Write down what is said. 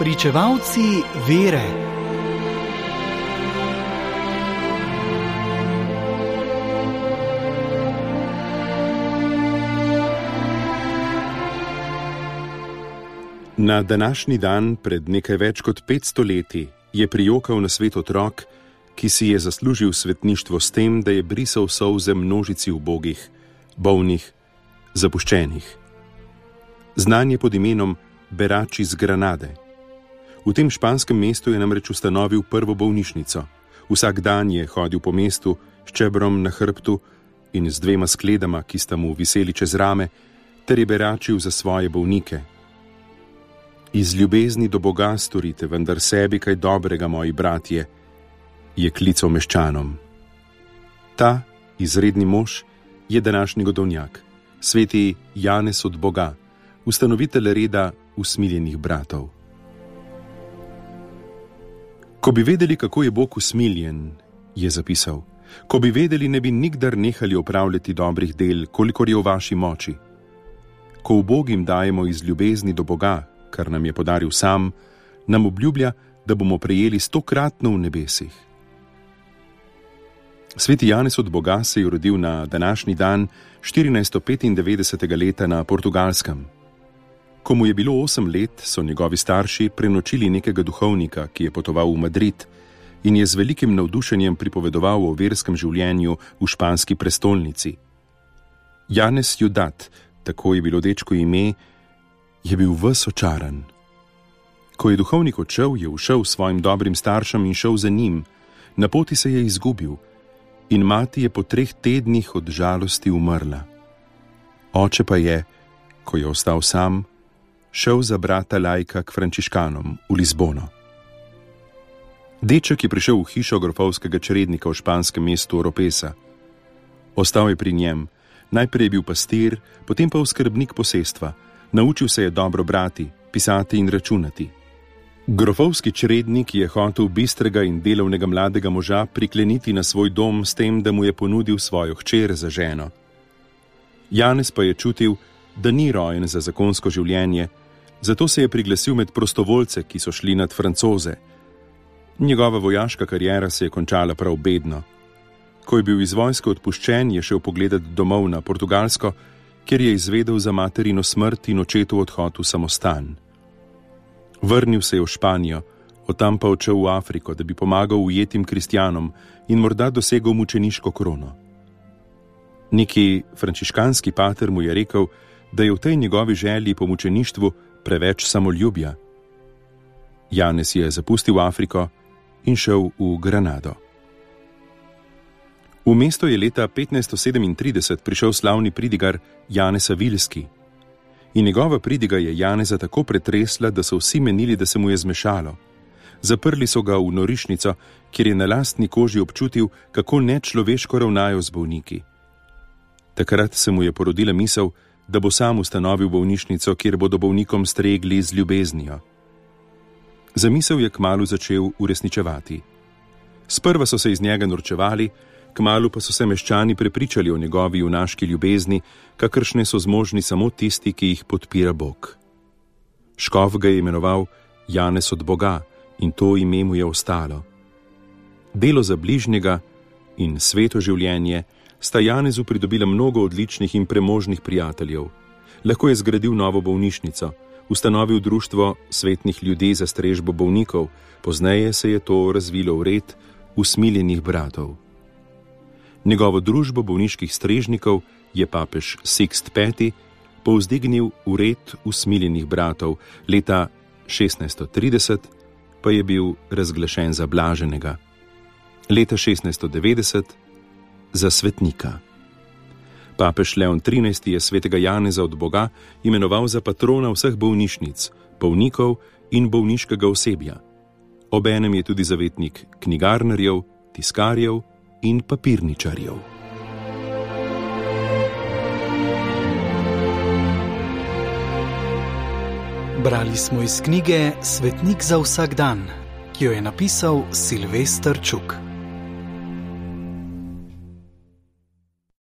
Pričevalci vere. Na današnji dan, pred nekaj več kot 500 leti, je prijokal na svet otrok, ki si je zaslužil svetništvo s tem, da je brisal solze množici ubogih, bolnih, zapuščenih. Znan je pod imenom Berač iz Granade. V tem španskem mestu je namreč ustanovil prvo bolnišnico. Vsak dan je hodil po mestu s čebrom na hrbtu in z 2 skledama, ki sta mu viseli čez rame, ter je beračil za svoje bolnike. Iz ljubezni do Boga storite, vendar sebi kaj dobrega, moji bratje, je klical meščanom. Ta izredni mož je današnji godovnjak, sveti Janez od Boga, ustanovitelj reda usmiljenih bratov. Ko bi vedeli, kako je Bog usmiljen, je zapisal, ko bi vedeli, ne bi nikdar nehali opravljati dobrih del, kolikor je v vaši moči. Ko ubogim dajemo iz ljubezni do Boga, kar nam je podaril sam, nam obljublja, da bomo prejeli 100-kratno v nebesih. Sveti Janez od Boga se je rodil na današnji dan 1495. leta na Portugalskem. Ko mu je bilo 8 let, so njegovi starši prenočili nekega duhovnika, ki je potoval v Madrid in je z velikim navdušenjem pripovedoval o verskem življenju v španski prestolnici. Janez Judat, tako je bilo dečko ime, je bil ves očaran. Ko je duhovnik odšel, je ušel svojim dobrim staršem in šel za njim. Na poti se je izgubil in mati je po 3 tednih od žalosti umrla. Oče pa je, ko je ostal sam, šel za brata laika k frančiškanom v Lizbono. Deček je prišel v hišo grofovskega črednika v španskem mestu Oropesa. Ostal je pri njem. Najprej je bil pastir, potem pa oskrbnik posestva. Naučil se je dobro brati, pisati in računati. Grofovski črednik je hotel bistrega in delovnega mladega moža prikleniti na svoj dom s tem, da mu je ponudil svojo hčer za ženo. Janez pa je čutil, da ni rojen za zakonsko življenje, zato se je priglasil med prostovoljce, ki so šli nad Francoze. Njegova vojaška kariera se je končala prav bedno. Ko je bil iz vojske odpuščen, je šel pogledat domov na Portugalsko, kjer je izvedel za materino smrt in očetov odhod v samostan. Vrnil se je v Španijo, od tam pa odšel v Afriko, da bi pomagal ujetim kristjanom in morda dosegel mučeniško krono. Neki frančiškanski pater mu je rekel, da je v tej njegovi želji po mučeništvu preveč samoljubja. Janez je zapustil Afriko in šel v Granado. V mesto je leta 1537 prišel slavni pridigar Janez Avilski. In njegova pridiga je Janeza tako pretresla, da so vsi menili, da se mu je zmešalo. Zaprli so ga v norišnico, kjer je na lastni koži občutil, kako nečloveško ravnajo z bolniki. Takrat se mu je porodila misel, da bo sam ustanovil bolnišnico, kjer bodo bolnikom stregli z ljubeznijo. Zamisel je kmalu začel uresničevati. Sprva so se iz njega norčevali, kmalu pa so se meščani prepričali o njegovi junaški ljubezni, kakršne so zmožni samo tisti, ki jih podpira Bog. Škof ga je imenoval Janez od Boga in to ime mu je ostalo. Delo za bližnjega in sveto življenje sta Janezu pridobila mnogo odličnih in premožnih prijateljev. Lahko je zgradil novo bolnišnico, ustanovil društvo svetnih ljudi za strežbo bolnikov, pozneje se je to razvilo v red usmiljenih bratov. Njegovo družbo bolniških strežnikov je papež Sixt V povzdignil v red usmiljenih bratov, leta 1630 pa je bil razglašen za blaženega. Leta 1690 za svetnika. Papež Leon XIII je svetega Janeza od Boga imenoval za patrona vseh bolnišnic, bolnikov in bolniškega osebja. Obenem je tudi zavetnik knjigarnarjev, tiskarjev in papirničarjev. Brali smo iz knjige Svetnik za vsak dan, ki jo je napisal Silvester Čuk.